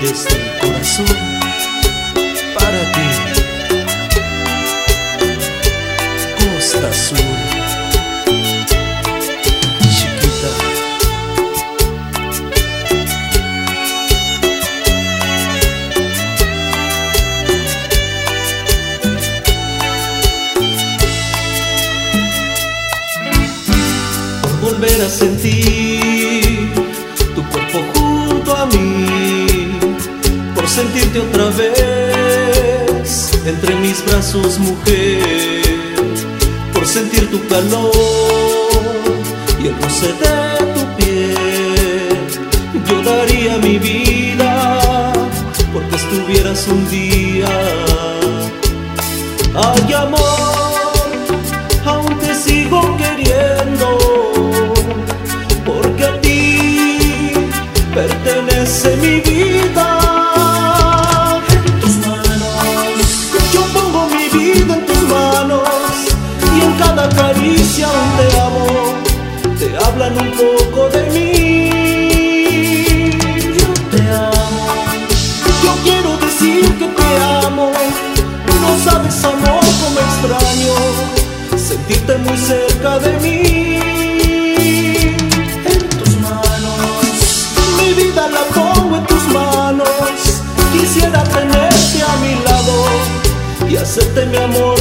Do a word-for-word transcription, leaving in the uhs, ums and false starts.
desde el corazón para ti. Costa Azul, chiquita. Por volver a sentir tu cuerpo junto a mí, por sentirte otra vez entre mis brazos, mujer, por sentir tu calor y el roce de tu piel. Yo daría mi vida porque estuvieras un día. Ay, amor, aún te sigo queriendo, porque a ti pertenece mi vida. En tus manos, yo pongo mi vida en tus manos, y en cada caricia un te amo, te hablan un poco de mí. Yo te amo, yo quiero decir que te amo. No sabes, amor, cómo extraño sentirte muy cerca de mí. En tus manos, mi vida la pongo en tus manos. Quisiera tenerte a mi lado y hacerte mi amor